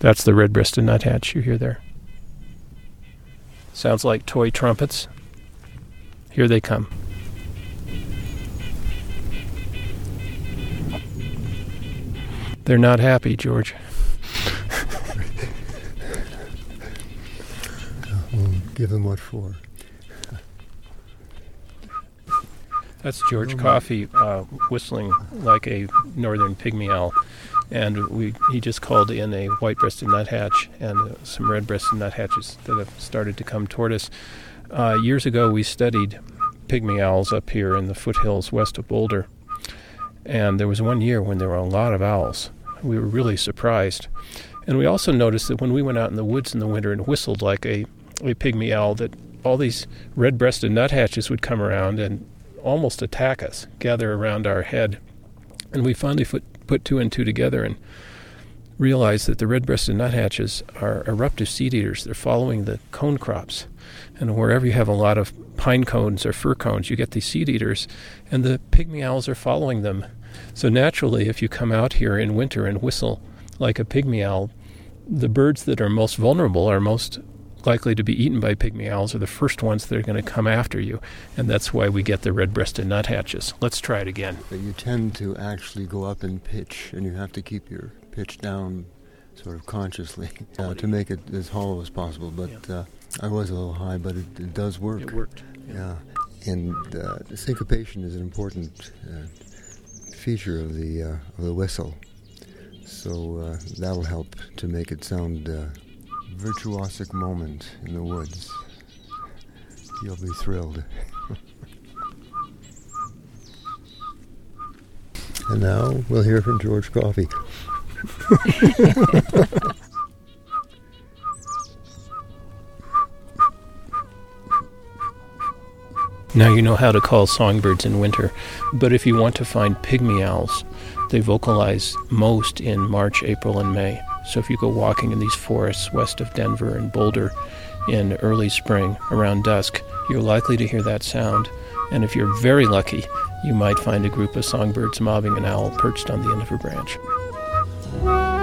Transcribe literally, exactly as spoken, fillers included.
That's the red-breasted nuthatch you hear there. Sounds like toy trumpets. Here they come. They're not happy, George. We'll give them what for. That's George Coffey uh, whistling like a northern pygmy owl. And we he just called in a white-breasted nuthatch and uh, some red-breasted nuthatches that have started to come toward us. Uh, years ago, we studied pygmy owls up here in the foothills west of Boulder. And there was one year when there were a lot of owls. We were really surprised. And we also noticed that when we went out in the woods in the winter and whistled like a, a pygmy owl, that all these red-breasted nuthatches would come around and almost attack us, gather around our head. And we finally put, put two and two together and realized that the red-breasted nuthatches are eruptive seed eaters. They're following the cone crops. And wherever you have a lot of pine cones or fir cones, you get these seed eaters, and the pygmy owls are following them. So naturally, if you come out here in winter and whistle like a pygmy owl, the birds that are most vulnerable are most likely to be eaten by pygmy owls are the first ones that are going to come after you, and that's why we get the red-breasted nuthatches. Let's try it again. But you tend to actually go up in pitch, and you have to keep your pitch down sort of consciously uh, to make it as hollow as possible. But yeah. uh, I was a little high, but it, it does work. It worked. Yeah, yeah. And uh, syncopation is an important uh, feature of the uh, of the whistle, so uh, that'll help to make it sound uh, virtuosic moment in the woods. You'll be thrilled. And now we'll hear from George Coffey. Now you know how to call songbirds in winter, but if you want to find pygmy owls, they vocalize most in March, April, and May. So if you go walking in these forests west of Denver and Boulder in early spring around dusk, you're likely to hear that sound. And if you're very lucky, you might find a group of songbirds mobbing an owl perched on the end of a branch.